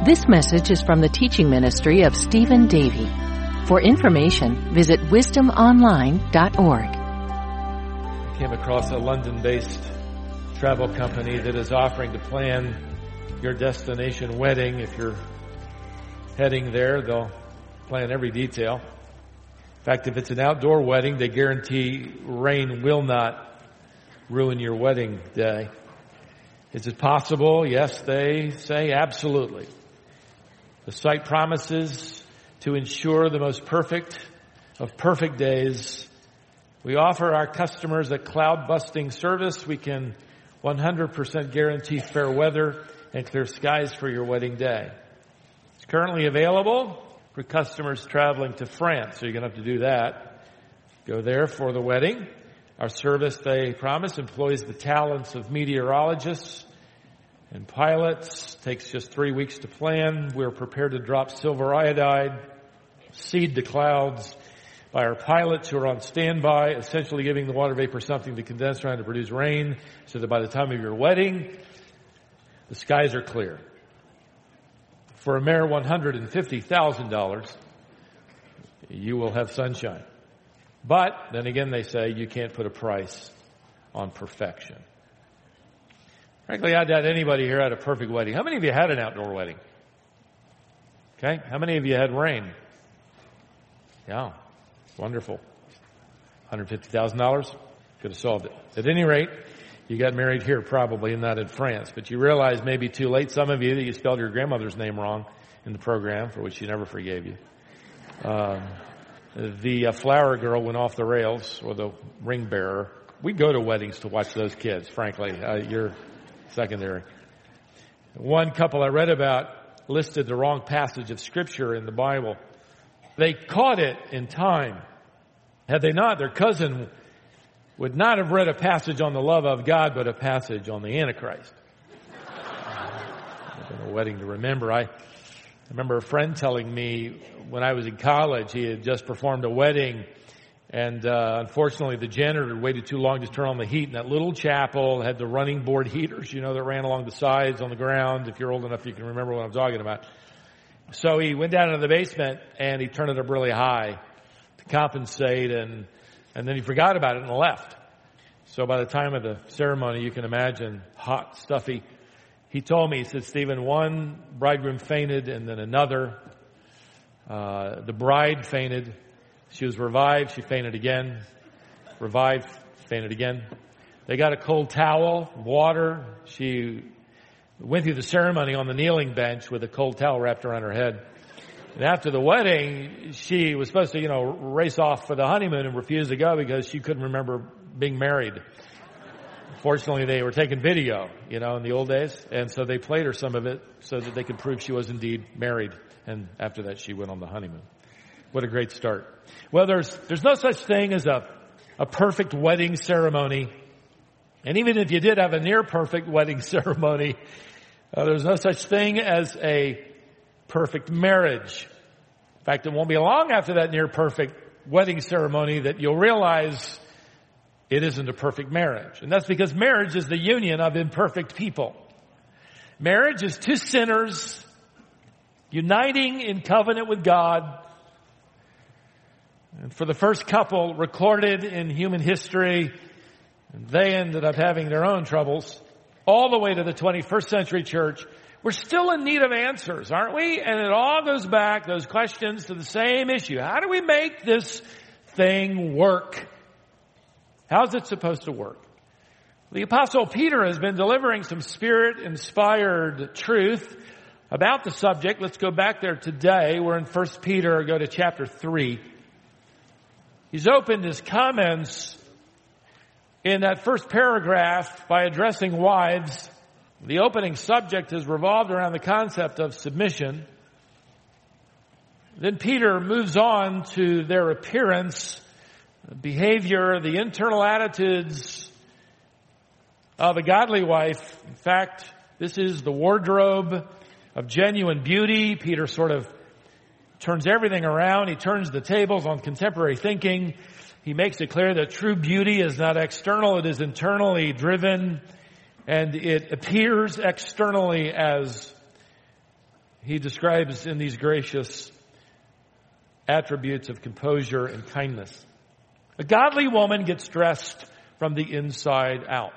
This message is from the teaching ministry of Stephen Davey. For information, visit wisdomonline.org. I came across a London-based travel company that is offering to plan your destination wedding. If you're heading there, they'll plan every detail. In fact, if it's an outdoor wedding, they guarantee rain will not ruin your wedding day. Is it possible? Yes, they say absolutely. The site promises to ensure the most perfect of perfect days. We offer our customers a cloud-busting service. We can 100% guarantee fair weather and clear skies for your wedding day. It's currently available for customers traveling to France, so you're going to have to do that. Go there for the wedding. Our service, they promise, employs the talents of meteorologists and pilots. Takes just 3 weeks to plan. We're prepared to drop silver iodide, seed the clouds by our pilots who are on standby, essentially giving the water vapor something to condense around to produce rain, so that by the time of your wedding, the skies are clear. For a mere $150,000, you will have sunshine. But then again, they say you can't put a price on perfection. Frankly, I doubt anybody here had a perfect wedding. How many of you had an outdoor wedding? Okay. How many of you had rain? Yeah. Wonderful. $150,000? Could have solved it. At any rate, you got married here probably and not in France. But you realize maybe too late, some of you, that you spelled your grandmother's name wrong in the program, for which she never forgave you. The flower girl went off the rails, or the ring bearer. We go to weddings to watch those kids, frankly. You're secondary. One couple I read about listed the wrong passage of Scripture in the Bible. They caught it in time. Had they not, their cousin would not have read a passage on the love of God, but a passage on the Antichrist. A wedding to remember. I remember a friend telling me when I was in college, he had just performed a wedding, and unfortunately the janitor had waited too long to turn on the heat, and that little chapel had the running board heaters, that ran along the sides on the ground. If you're old enough, you can remember what I'm talking about. So he went down into the basement, and he turned it up really high to compensate, and then he forgot about it and left. So by the time of the ceremony, you can imagine, hot, stuffy. He told me, he said, Stephen, one bridegroom fainted and then another. The bride fainted. She was revived. She fainted again. Revived, fainted again. They got a cold towel, water. She went through the ceremony on the kneeling bench with a cold towel wrapped around her head. And after the wedding, she was supposed to, race off for the honeymoon and refused to go because she couldn't remember being married. Fortunately, they were taking video, in the old days. And so they played her some of it so that they could prove she was indeed married. And after that, she went on the honeymoon. What a great start. Well, there's no such thing as a perfect wedding ceremony. And even if you did have a near perfect wedding ceremony, there's no such thing as a perfect marriage. In fact, it won't be long after that near perfect wedding ceremony that you'll realize it isn't a perfect marriage. And that's because marriage is the union of imperfect people. Marriage is two sinners uniting in covenant with God. And for the first couple recorded in human history, they ended up having their own troubles all the way to the 21st century church. We're still in need of answers, aren't we? And it all goes back, those questions, to the same issue. How do we make this thing work? How's it supposed to work? The Apostle Peter has been delivering some Spirit-inspired truth about the subject. Let's go back there today. We're in 1 Peter. Go to chapter 3. He's opened his comments in that first paragraph by addressing wives. The opening subject has revolved around the concept of submission. Then Peter moves on to their appearance, behavior, the internal attitudes of a godly wife. In fact, this is the wardrobe of genuine beauty. Peter sort of turns everything around. He turns the tables on contemporary thinking. He makes it clear that true beauty is not external, it is internally driven, and it appears externally as he describes in these gracious attributes of composure and kindness. A godly woman gets dressed from the inside out.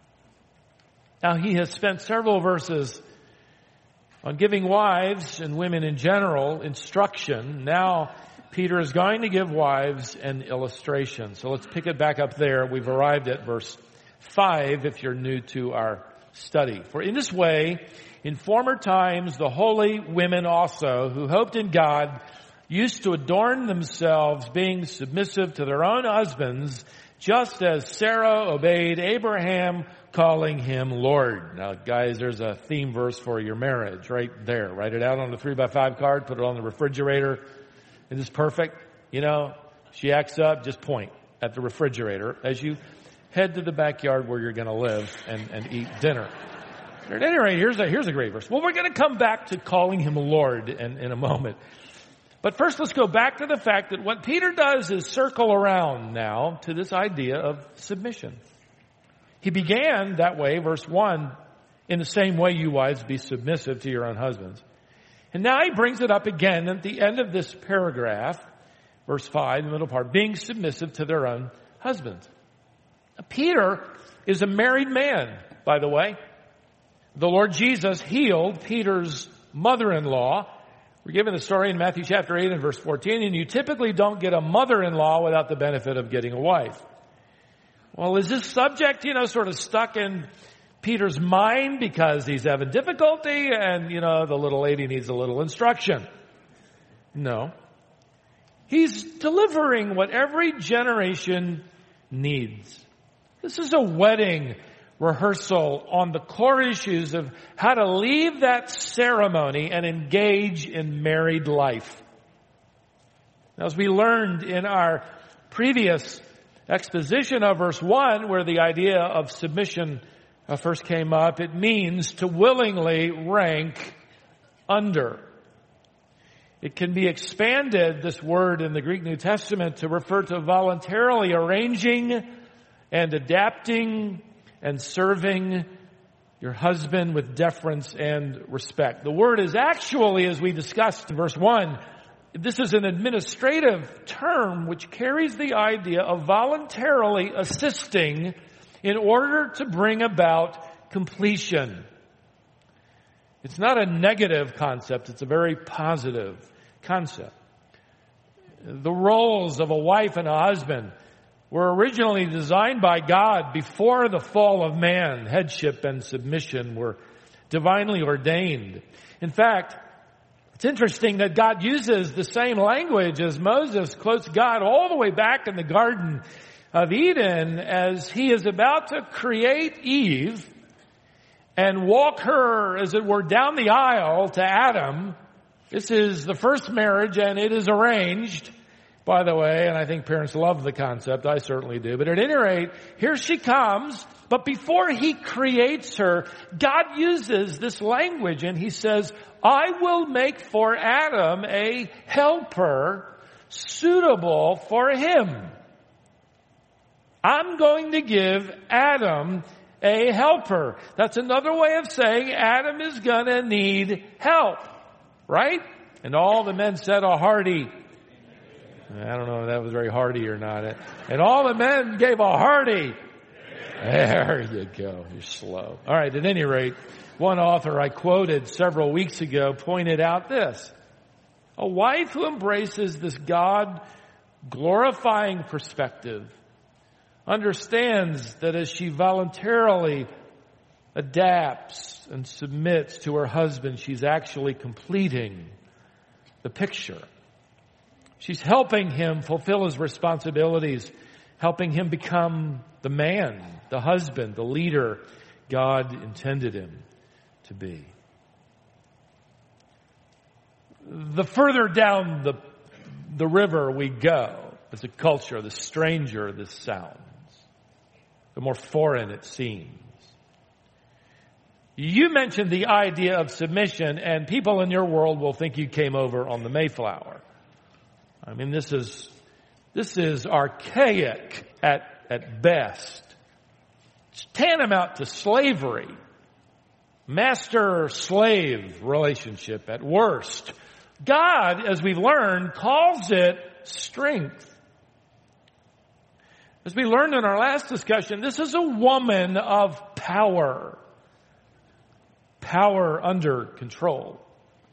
Now, he has spent several verses on giving wives and women in general instruction. Now, Peter is going to give wives an illustration. So let's pick it back up there. We've arrived at verse 5 if you're new to our study. For in this way, in former times, the holy women also, who hoped in God, used to adorn themselves, being submissive to their own husbands, just as Sarah obeyed Abraham, calling him Lord. Now, guys, there's a theme verse for your marriage right there. Write it out on the 3x5 card, put it on the refrigerator. Is this perfect? You know, she acts up, just point at the refrigerator as you head to the backyard where you're going to live and eat dinner. At any rate, here's a great verse. Well, we're going to come back to calling him Lord in a moment. But first, let's go back to the fact that what Peter does is circle around now to this idea of submission. He began that way, verse 1, in the same way, you wives, be submissive to your own husbands. And now he brings it up again at the end of this paragraph, verse 5, the middle part, being submissive to their own husbands. Now, Peter is a married man, by the way. The Lord Jesus healed Peter's mother-in-law. We're given the story in Matthew chapter 8 and verse 14, and you typically don't get a mother-in-law without the benefit of getting a wife. Well, is this subject, sort of stuck in Peter's mind because he's having difficulty and, the little lady needs a little instruction? No. He's delivering what every generation needs. This is a wedding rehearsal on the core issues of how to leave that ceremony and engage in married life. Now, as we learned in our previous exposition of verse 1, where the idea of submission first came up, it means to willingly rank under. It can be expanded, this word in the Greek New Testament, to refer to voluntarily arranging and adapting and serving your husband with deference and respect. The word is actually, as we discussed in verse 1, this is an administrative term which carries the idea of voluntarily assisting in order to bring about completion. It's not a negative concept, it's a very positive concept. The roles of a wife and a husband were originally designed by God before the fall of man. Headship and submission were divinely ordained. In fact, it's interesting that God uses the same language as Moses quotes God all the way back in the Garden of Eden as he is about to create Eve and walk her, as it were, down the aisle to Adam. This is the first marriage, and it is arranged, by the way, and I think parents love the concept. I certainly do. But at any rate, here she comes. But before he creates her, God uses this language, and he says, I will make for Adam a helper suitable for him. I'm going to give Adam a helper. That's another way of saying Adam is going to need help. Right? And all the men said a hearty. I don't know if that was very hearty or not. And all the men gave a hearty. There you go. You're slow. All right. At any rate, one author I quoted several weeks ago pointed out this. A wife who embraces this God-glorifying perspective understands that as she voluntarily adapts and submits to her husband, she's actually completing the picture. She's helping him fulfill his responsibilities, helping him become the man, the husband, the leader God intended him to be. The further down the river we go as a culture, the stranger this sounds, the more foreign it seems. You mentioned the idea of submission, and people in your world will think you came over on the Mayflower. I mean, this is archaic at best. It's tantamount to slavery. master-slave relationship at worst. God, as we've learned, calls it strength. As we learned in our last discussion, this is a woman of power. Power under control.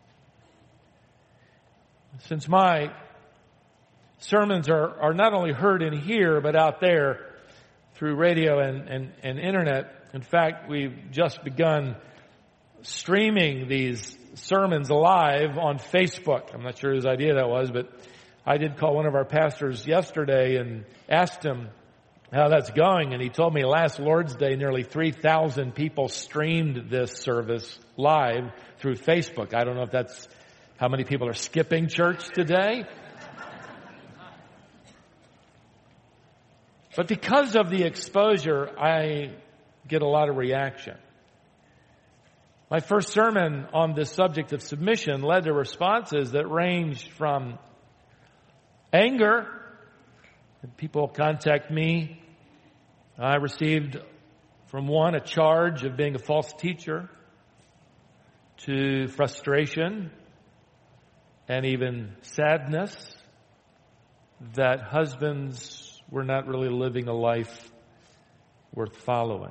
Since my sermons are not only heard in here, but out there through radio and internet. In fact, we've just begun streaming these sermons live on Facebook. I'm not sure whose idea that was, but I did call one of our pastors yesterday and asked him how that's going, and he told me last Lord's Day nearly 3,000 people streamed this service live through Facebook. I don't know if that's how many people are skipping church today. But because of the exposure, I get a lot of reaction. My first sermon on this subject of submission led to responses that ranged from anger. People contact me. I received from one a charge of being a false teacher, to frustration and even sadness that husbands were not really living a life worth following.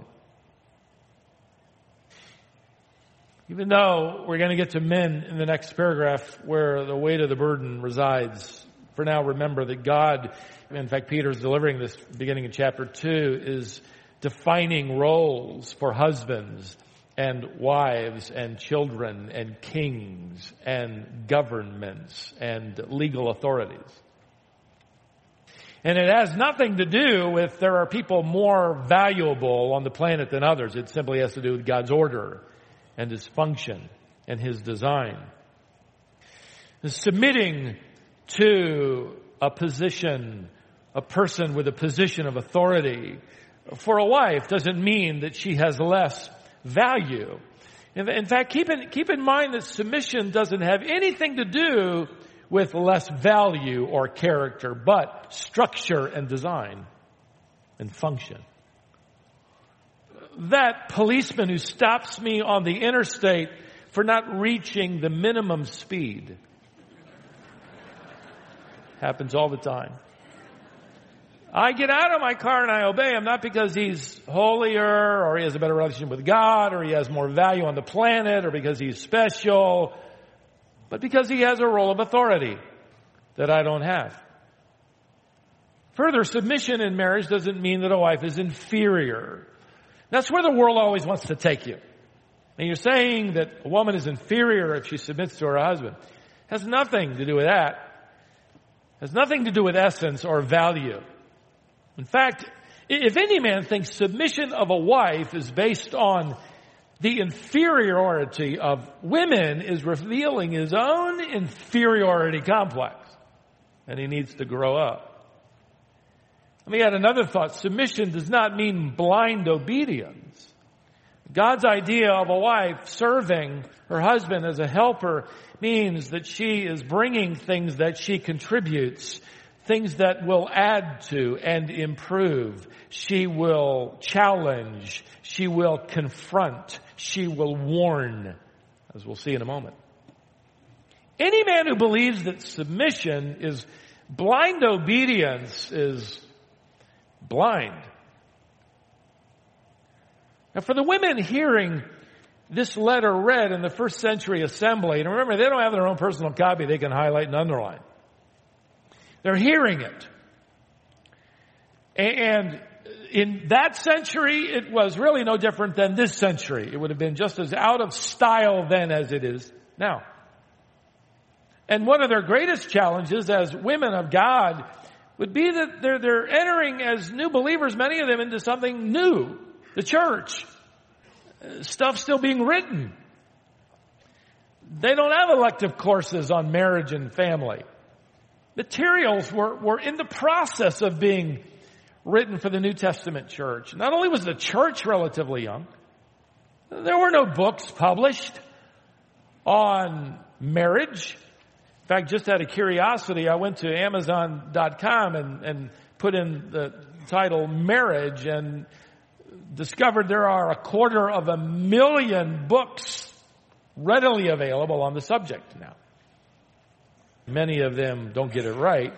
Even though we're going to get to men in the next paragraph where the weight of the burden resides, for now remember that God, in fact Peter's delivering this beginning in chapter 2, is defining roles for husbands and wives and children and kings and governments and legal authorities. And it has nothing to do with there are people more valuable on the planet than others. It simply has to do with God's order and His function and His design. Submitting to a position, a person with a position of authority for a wife doesn't mean that she has less value. In fact, keep in mind that submission doesn't have anything to do with less value or character, but structure and design and function. That policeman who stops me on the interstate for not reaching the minimum speed happens all the time. I get out of my car and I obey him, not because he's holier or he has a better relationship with God or he has more value on the planet or because he's special, but because he has a role of authority that I don't have. Further, submission in marriage doesn't mean that a wife is inferior. That's where the world always wants to take you. And you're saying that a woman is inferior if she submits to her husband. It has nothing to do with that. It has nothing to do with essence or value. In fact, if any man thinks submission of a wife is based on the inferiority of women, is revealing his own inferiority complex. And he needs to grow up. Let me add another thought. Submission does not mean blind obedience. God's idea of a wife serving her husband as a helper means that she is bringing things that she contributes, things that will add to and improve. She will challenge. She will confront. She will warn, as we'll see in a moment. Any man who believes that submission is blind obedience is blind. Now, for the women hearing this letter read in the first century assembly, and remember, they don't have their own personal copy they can highlight and underline. They're hearing it. And in that century, it was really no different than this century. It would have been just as out of style then as it is now. And one of their greatest challenges as women of God would be that they're entering as new believers, many of them, into something new, the church. Stuff still being written. They don't have elective courses on marriage and family. Materials were in the process of being written for the New Testament church. Not only was the church relatively young, there were no books published on marriage. In fact, just out of curiosity, I went to Amazon.com and put in the title marriage, and discovered there are 250,000 books readily available on the subject now. Many of them don't get it right.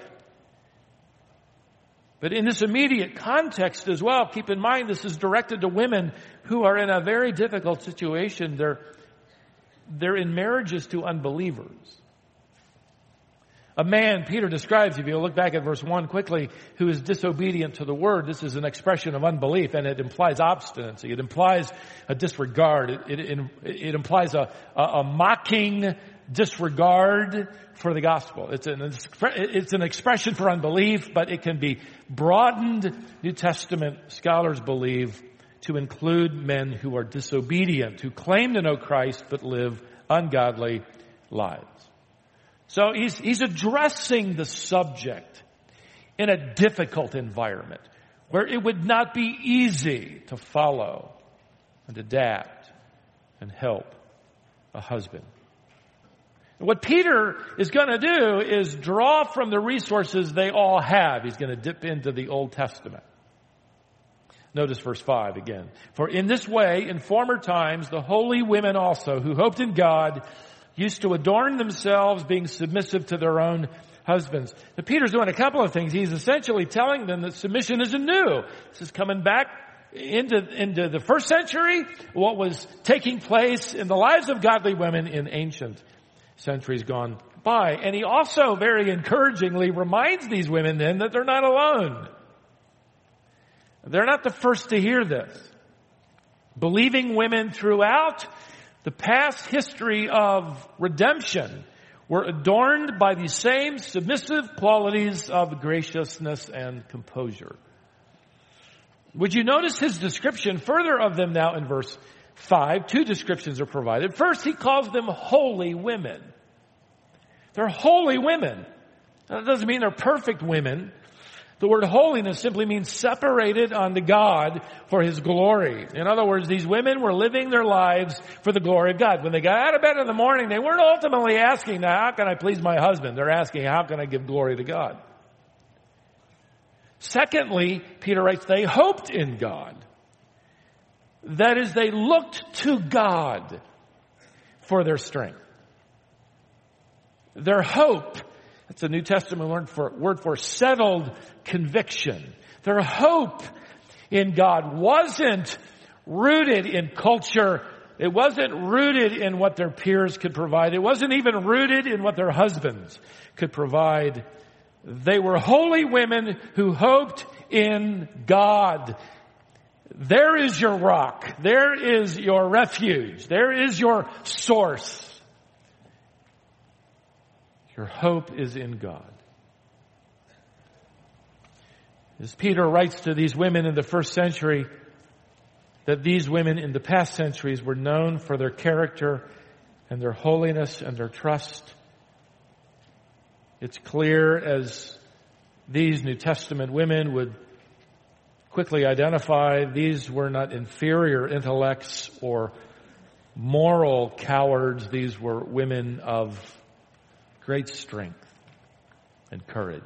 But in this immediate context as well, keep in mind this is directed to women who are in a very difficult situation. They're in marriages to unbelievers. A man, Peter describes, if you look back at verse 1 quickly, who is disobedient to the word. This is an expression of unbelief, and it implies obstinacy. It implies a disregard. It implies a mocking disregard for the gospel. It's an expression for unbelief, but it can be broadened, New Testament scholars believe, to include men who are disobedient, who claim to know Christ but live ungodly lives. So he's addressing the subject in a difficult environment where it would not be easy to follow and adapt and help a husband. What Peter is going to do is draw from the resources they all have. He's going to dip into the Old Testament. Notice verse 5 again. For in this way, in former times, the holy women also, who hoped in God, used to adorn themselves, being submissive to their own husbands. Now, Peter's doing a couple of things. He's essentially telling them that submission isn't new. This is coming back into the first century, what was taking place in the lives of godly women in ancient centuries gone by. And he also very encouragingly reminds these women then that they're not alone. They're not the first to hear this. Believing women throughout the past history of redemption were adorned by these same submissive qualities of graciousness and composure. Would you notice his description further of them now in verse 5? Two descriptions are provided. First, he calls them holy women. They're holy women. That doesn't mean they're perfect women. The word holiness simply means separated unto God for His glory. In other words, these women were living their lives for the glory of God. When they got out of bed in the morning, they weren't ultimately asking, now, how can I please my husband? They're asking, how can I give glory to God? Secondly, Peter writes, they hoped in God. That is, they looked to God for their strength. Their hope, that's a New Testament word for settled conviction. Their hope in God wasn't rooted in culture. It wasn't rooted in what their peers could provide. It wasn't even rooted in what their husbands could provide. They were holy women who hoped in God. There is your rock. There is your refuge. There is your source. Your hope is in God. As Peter writes to these women in the first century, that these women in the past centuries were known for their character and their holiness and their trust. It's clear as these New Testament women would quickly identify, these were not inferior intellects or moral cowards. These were women of great strength and courage.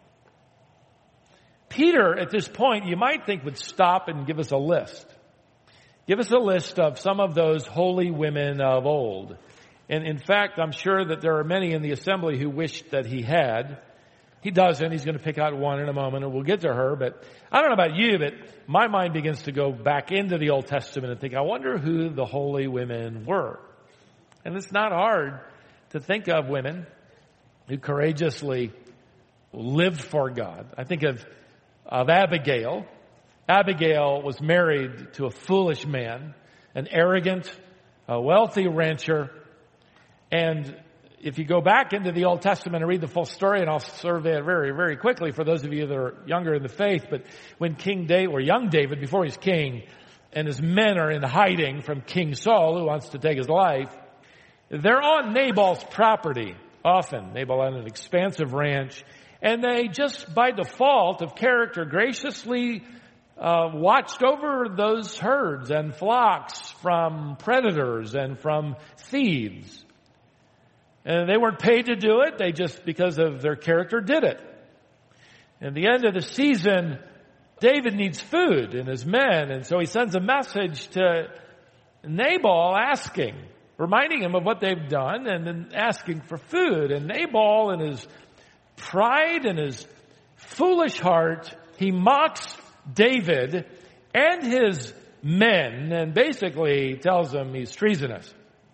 Peter, at this point, you might think would stop and give us a list. Give us a list of some of those holy women of old. And in fact, I'm sure that there are many in the assembly who wished that he had. He doesn't. He's going to pick out one in a moment, and we'll get to her. But I don't know about you, but my mind begins to go back into the Old Testament and think, I wonder who the holy women were. And it's not hard to think of women who courageously lived for God. I think of Abigail. Abigail was married to a foolish man, an arrogant, a wealthy rancher. And if you go back into the Old Testament and read the full story, and I'll survey it very, very quickly for those of you that are younger in the faith, but when King David, or young David, before he's king, and his men are in hiding from King Saul, who wants to take his life, they're on Nabal's property. Often, Nabal had an expansive ranch, and they just by default of character graciously watched over those herds and flocks from predators and from thieves. And they weren't paid to do it. They just, because of their character, did it. At the end of the season, David needs food and his men, and so he sends a message to Nabal reminding him of what they've done and then asking for food. And Nabal, in his pride and his foolish heart, he mocks David and his men and basically tells them he's treasonous.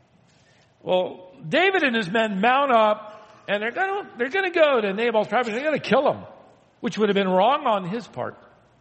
Well, David and his men mount up and they're going to go to Nabal's property. They're going to kill him, which would have been wrong on his part.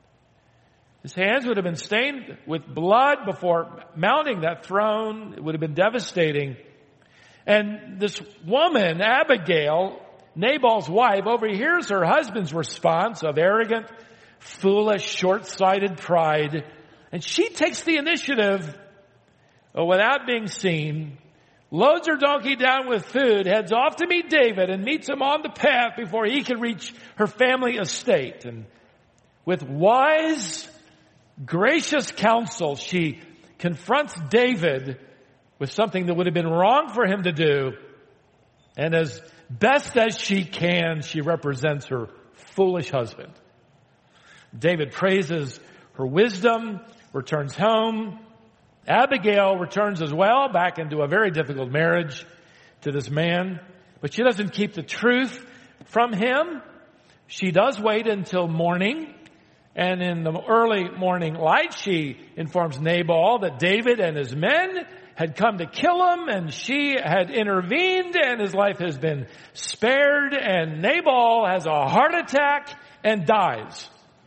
His hands would have been stained with blood before mounting that throne. It would have been devastating. And this woman, Abigail, Nabal's wife, overhears her husband's response of arrogant, foolish, short-sighted pride. And she takes the initiative without being seen, loads her donkey down with food, heads off to meet David, and meets him on the path before he can reach her family estate. And with wise, gracious counsel, she confronts David with something that would have been wrong for him to do. And as best as she can, she represents her foolish husband. David praises her wisdom, returns home. Abigail returns as well, back into a very difficult marriage to this man. But she doesn't keep the truth from him. She does wait until morning. And in the early morning light, she informs Nabal that David and his men had come to kill him, and she had intervened, and his life has been spared, and Nabal has a heart attack and dies.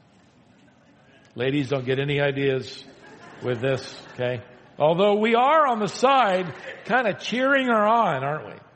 Ladies, don't get any ideas with this, okay? Although we are on the side kind of cheering her on, aren't we?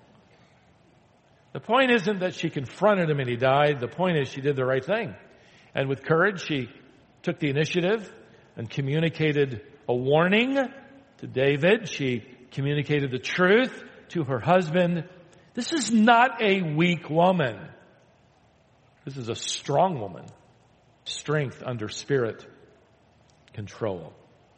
The point isn't that she confronted him and he died. The point is she did the right thing. And with courage, she took the initiative and communicated a warning to David. She communicated the truth to her husband. This is not a weak woman. This is a strong woman. Strength under spirit control.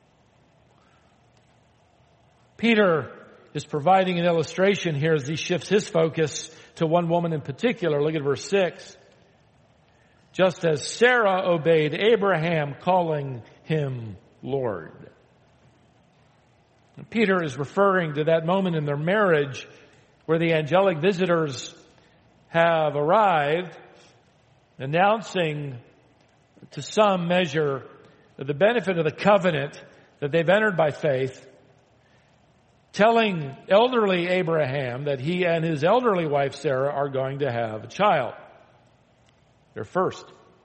Peter is providing an illustration here as he shifts his focus to one woman in particular. Look at verse 6. Just as Sarah obeyed Abraham, calling him Lord. And Peter is referring to that moment in their marriage where the angelic visitors have arrived, announcing to some measure the benefit of the covenant that they've entered by faith, telling elderly Abraham that he and his elderly wife Sarah are going to have a child. Their first.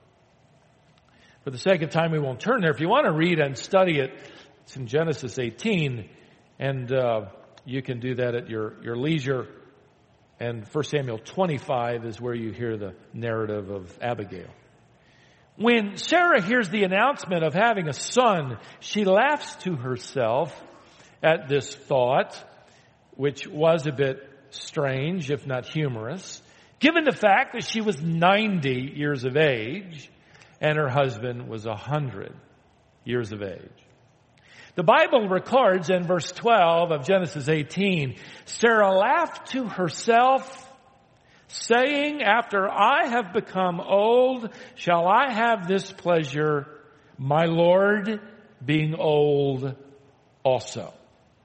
For the sake of time, we won't turn there. If you want to read and study it, it's in Genesis 18, and you can do that at your leisure. And 1 Samuel 25 is where you hear the narrative of Abigail. When Sarah hears the announcement of having a son, she laughs to herself at this thought, which was a bit strange, if not humorous, given the fact that she was 90 years of age and her husband was 100 years of age. The Bible records in verse 12 of Genesis 18, Sarah laughed to herself, saying, after I have become old, shall I have this pleasure, my Lord being old also.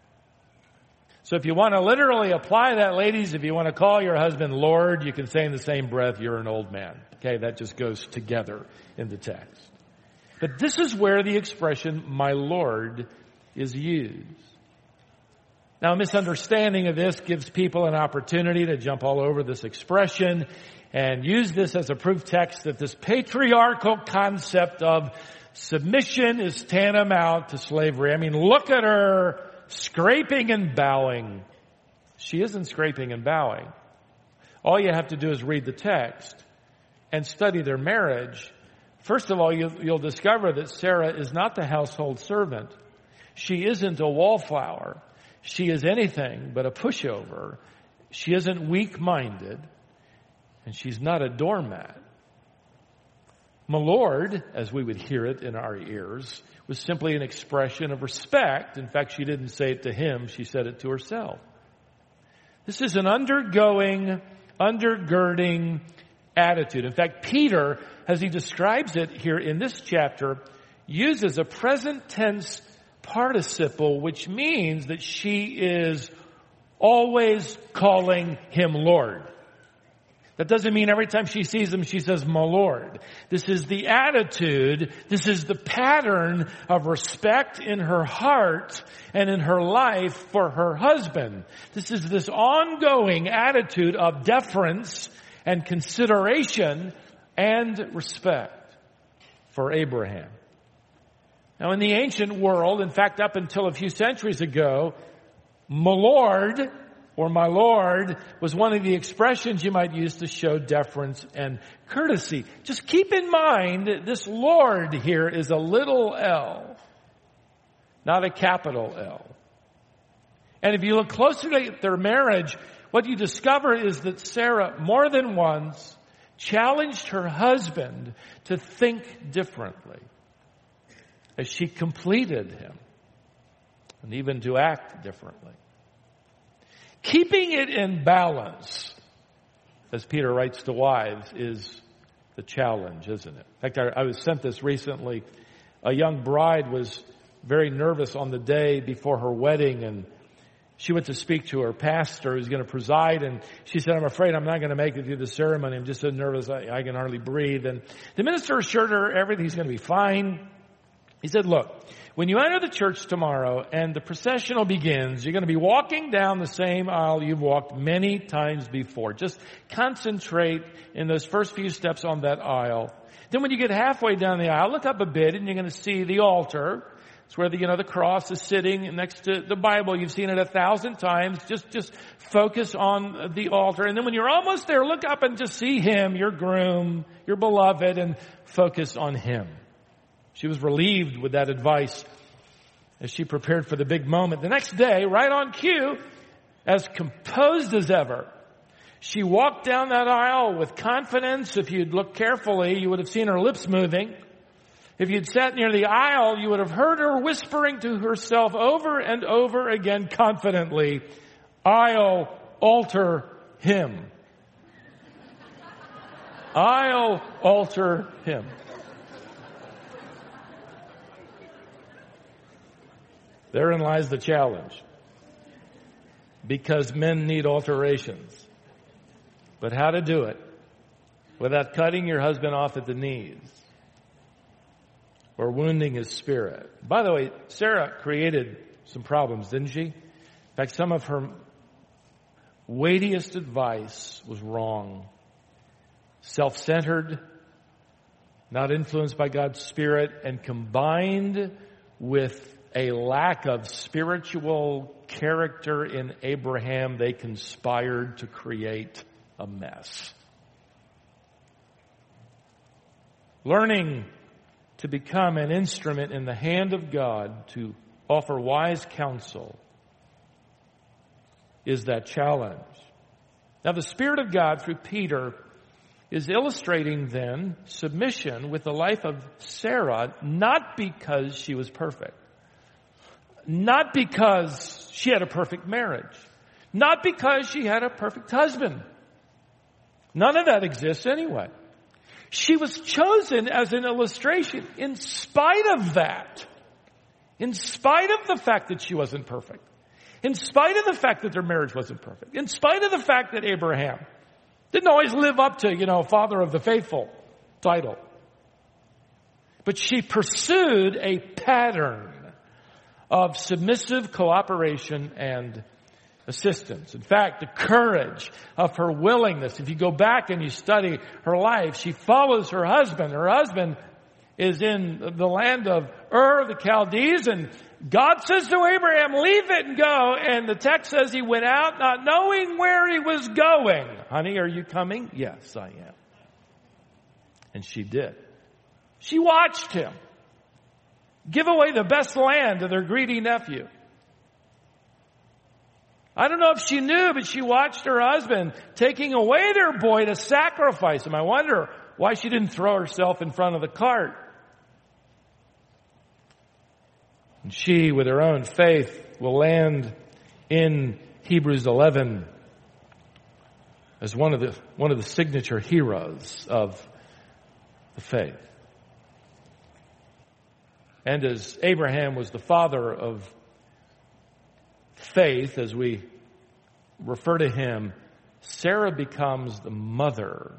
So if you want to literally apply that, ladies, if you want to call your husband Lord, you can say in the same breath, you're an old man. Okay, that just goes together in the text. But this is where the expression, my Lord, is used. Now, a misunderstanding of this gives people an opportunity to jump all over this expression and use this as a proof text that this patriarchal concept of submission is tantamount to slavery. I mean, look at her scraping and bowing. She isn't scraping and bowing. All you have to do is read the text and study their marriage. First of all, you'll discover that Sarah is not the household servant. She isn't a wallflower. She is anything but a pushover. She isn't weak-minded. And she's not a doormat. My Lord, as we would hear it in our ears, was simply an expression of respect. In fact, she didn't say it to him. She said it to herself. This is an undergirding attitude. In fact, Peter, as he describes it here in this chapter, uses a present tense participle, which means that she is always calling him Lord. That doesn't mean every time she sees him, she says, my Lord. This is the attitude, this is the pattern of respect in her heart and in her life for her husband. This is this ongoing attitude of deference and consideration and respect for Abraham. Now, in the ancient world, in fact, up until a few centuries ago, my Lord or my Lord was one of the expressions you might use to show deference and courtesy. Just keep in mind, this Lord here is a little L, not a capital L. And if you look closely at their marriage, what you discover is that Sarah more than once challenged her husband to think differently as she completed him and even to act differently. Keeping it in balance, as Peter writes to wives, is the challenge, isn't it? In fact, I was sent this recently. A young bride was very nervous on the day before her wedding, and she went to speak to her pastor who's going to preside, and she said, I'm afraid I'm not going to make it through the ceremony. I'm just so nervous I can hardly breathe. And the minister assured her everything's going to be fine. He said, look, when you enter the church tomorrow and the processional begins, you're going to be walking down the same aisle you've walked many times before. Just concentrate in those first few steps on that aisle. Then when you get halfway down the aisle, look up a bit and you're going to see the altar. It's where the cross is sitting next to the Bible. You've seen it 1,000 times. Just focus on the altar. And then when you're almost there, look up and just see him, your groom, your beloved, and focus on him. She was relieved with that advice as she prepared for the big moment. The next day, right on cue, as composed as ever, she walked down that aisle with confidence. If you'd looked carefully, you would have seen her lips moving. If you'd sat near the aisle, you would have heard her whispering to herself over and over again confidently, I'll alter him. I'll alter him. Therein lies the challenge. Because men need alterations. But how to do it without cutting your husband off at the knees or wounding his spirit. By the way, Sarah created some problems, didn't she? In fact, some of her weightiest advice was wrong. Self-centered, not influenced by God's Spirit, and combined with a lack of spiritual character in Abraham, they conspired to create a mess. Learning to become an instrument in the hand of God to offer wise counsel is that challenge. Now, the Spirit of God through Peter is illustrating then submission with the life of Sarah, not because she was perfect. Not because she had a perfect marriage. Not because she had a perfect husband. None of that exists anyway. She was chosen as an illustration in spite of that. In spite of the fact that she wasn't perfect. In spite of the fact that their marriage wasn't perfect. In spite of the fact that Abraham didn't always live up to, father of the faithful title. But she pursued a pattern of submissive cooperation and assistance. In fact, the courage of her willingness, if you go back and you study her life, she follows her husband. Her husband is in the land of Ur, the Chaldees, and God says to Abraham, leave it and go. And the text says he went out not knowing where he was going. Honey, are you coming? Yes, I am. And she did. She watched him give away the best land to their greedy nephew. I don't know if she knew, but she watched her husband taking away their boy to sacrifice him. I wonder why she didn't throw herself in front of the cart. And she, with her own faith, will land in Hebrews 11. as one of the signature heroes of the faith. And as Abraham was the father of faith, as we refer to him, Sarah becomes the mother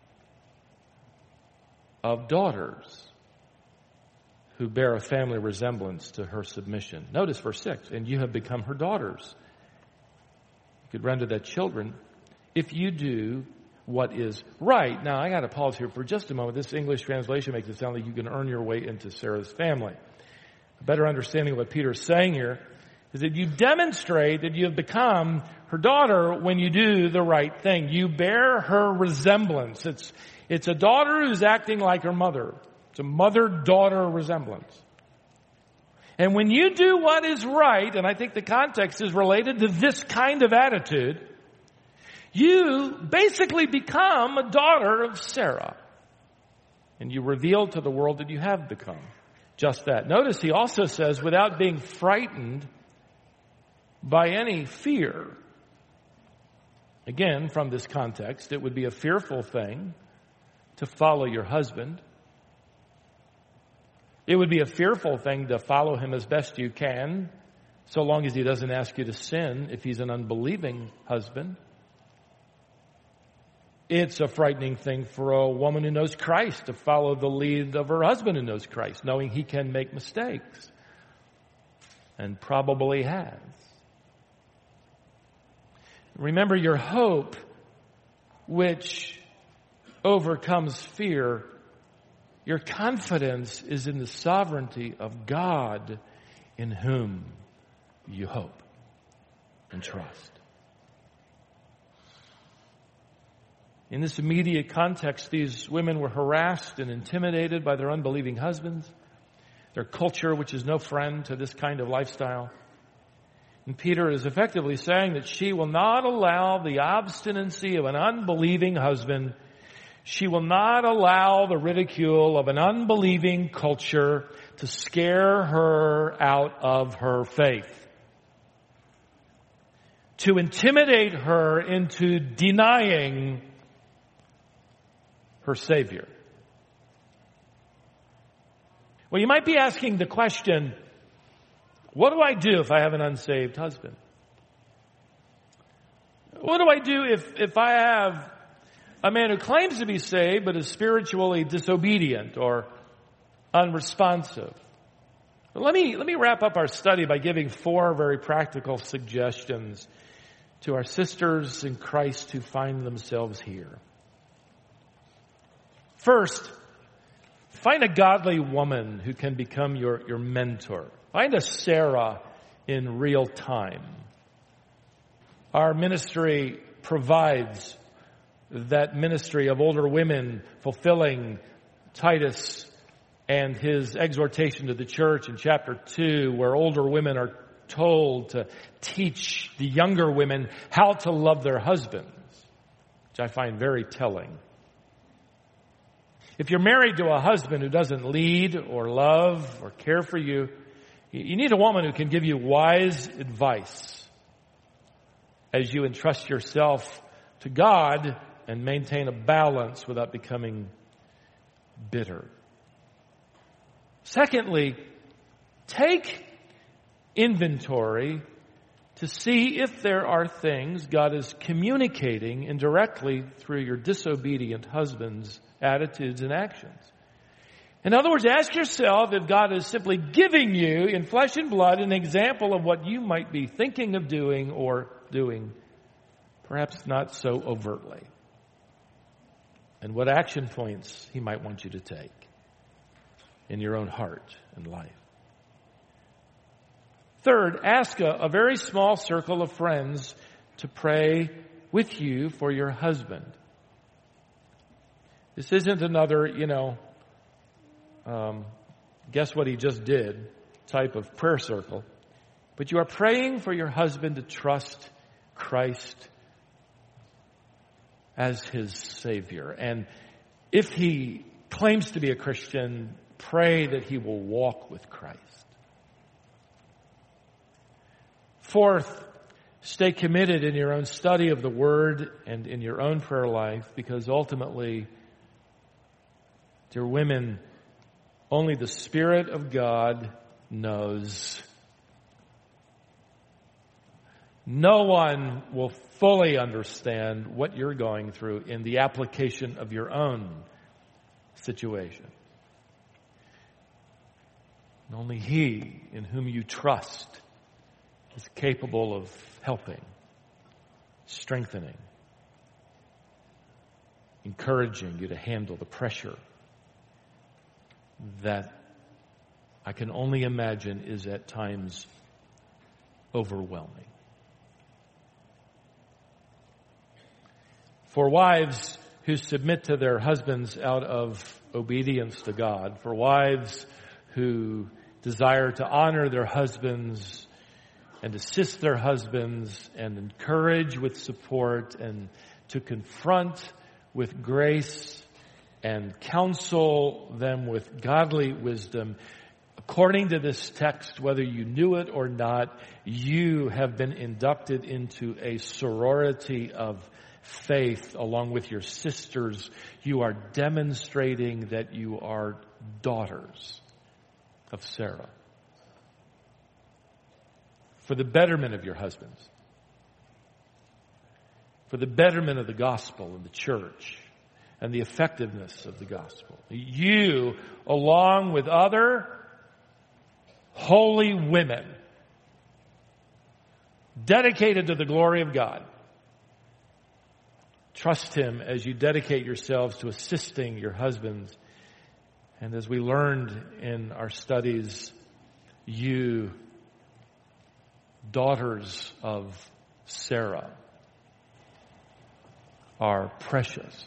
of daughters who bear a family resemblance to her submission. Notice verse 6, and you have become her daughters. You could render that children if you do what is right. Now, I got to pause here for just a moment. This English translation makes it sound like you can earn your way into Sarah's family. A better understanding of what Peter's saying here is that you demonstrate that you have become her daughter when you do the right thing. You bear her resemblance. It's a daughter who's acting like her mother. It's a mother-daughter resemblance. And when you do what is right, and I think the context is related to this kind of attitude, you basically become a daughter of Sarah. And you reveal to the world that you have become just that. Notice he also says, without being frightened by any fear. Again, from this context, it would be a fearful thing to follow your husband. It would be a fearful thing to follow him as best you can, so long as he doesn't ask you to sin if he's an unbelieving husband. It's a frightening thing for a woman who knows Christ to follow the lead of her husband who knows Christ, knowing he can make mistakes, and probably has. Remember, your hope, which overcomes fear, your confidence is in the sovereignty of God in whom you hope and trust. In this immediate context, these women were harassed and intimidated by their unbelieving husbands, their culture, which is no friend to this kind of lifestyle. And Peter is effectively saying that she will not allow the obstinacy of an unbelieving husband. She will not allow the ridicule of an unbelieving culture to scare her out of her faith, to intimidate her into denying her Savior. Well, you might be asking the question, what do I do if I have an unsaved husband? What do I do if I have a man who claims to be saved but is spiritually disobedient or unresponsive? Well, let me wrap up our study by giving 4 very practical suggestions to our sisters in Christ who find themselves here. First, find a godly woman who can become your mentor. Find a Sarah in real time. Our ministry provides that ministry of older women fulfilling Titus and his exhortation to the church in chapter 2, where older women are told to teach the younger women how to love their husbands, which I find very telling. If you're married to a husband who doesn't lead or love or care for you, you need a woman who can give you wise advice as you entrust yourself to God and maintain a balance without becoming bitter. Secondly, take inventory to see if there are things God is communicating indirectly through your disobedient husband's attitudes and actions. In other words, ask yourself if God is simply giving you in flesh and blood an example of what you might be thinking of doing or doing, perhaps not so overtly, and what action points he might want you to take in your own heart and life. Third, ask a very small circle of friends to pray with you for your husband. This isn't another, guess what he just did type of prayer circle. But you are praying for your husband to trust Christ as his Savior. And if he claims to be a Christian, pray that he will walk with Christ. Fourth, Stay committed in your own study of the Word and in your own prayer life, because ultimately, dear women, only the Spirit of God knows. No one will fully understand what you're going through in the application of your own situation. And only He in whom you trust is capable of helping, strengthening, encouraging you to handle the pressure that I can only imagine is at times overwhelming. For wives who submit to their husbands out of obedience to God, for wives who desire to honor their husbands and assist their husbands and encourage with support and to confront with grace and counsel them with godly wisdom. According to this text, whether you knew it or not, you have been inducted into a sorority of faith along with your sisters. You are demonstrating that you are daughters of Sarah. For the betterment of your husbands. For the betterment of the gospel and the church and the effectiveness of the gospel. You, along with other holy women, dedicated to the glory of God, trust Him as you dedicate yourselves to assisting your husbands. And as we learned in our studies, you, daughters of Sarah, are precious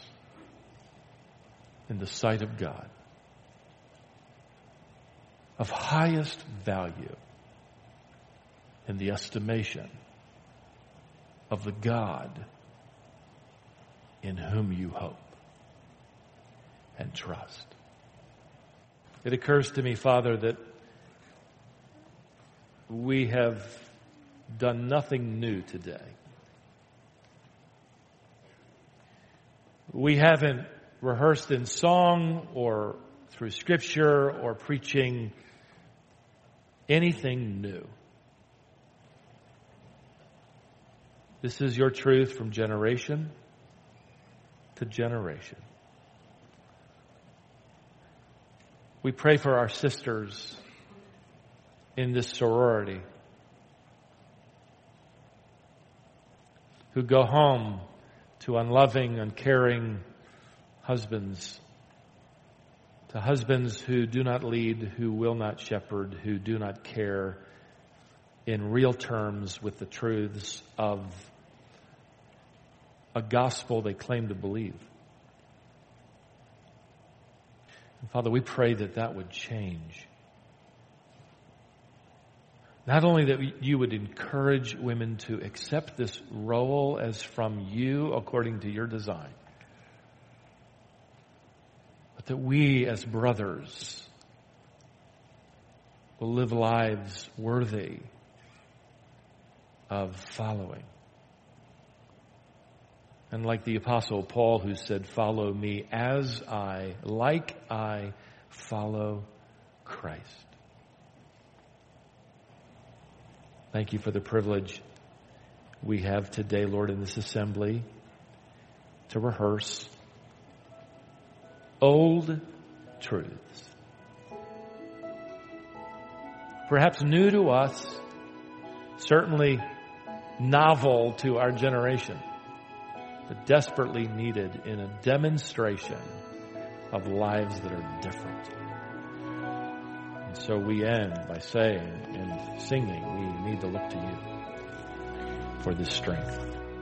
in the sight of God, of highest value in the estimation of the God in whom you hope and trust. It occurs to me, Father, that we have done nothing new today. We haven't rehearsed in song or through Scripture or preaching anything new. This is your truth from generation to generation. We pray for our sisters in this sorority who go home to unloving, uncaring husbands, to husbands who do not lead, who will not shepherd, who do not care in real terms with the truths of a gospel they claim to believe. And Father, we pray that that would change. Not only that you would encourage women to accept this role as from you according to your design, but that we as brothers will live lives worthy of following. And like the Apostle Paul, who said, "Follow me as I follow Christ." Thank you for the privilege we have today, Lord, in this assembly to rehearse old truths. Perhaps new to us, certainly novel to our generation, but desperately needed in a demonstration of lives that are different. And so we end by saying and singing, we need to look to you for this strength.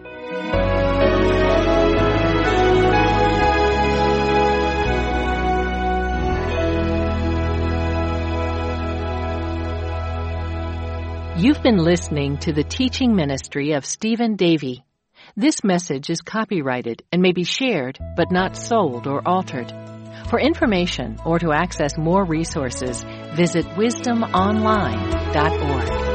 You've been listening to the teaching ministry of Stephen Davey. This message is copyrighted and may be shared, but not sold or altered. For information or to access more resources, visit wisdomonline.org.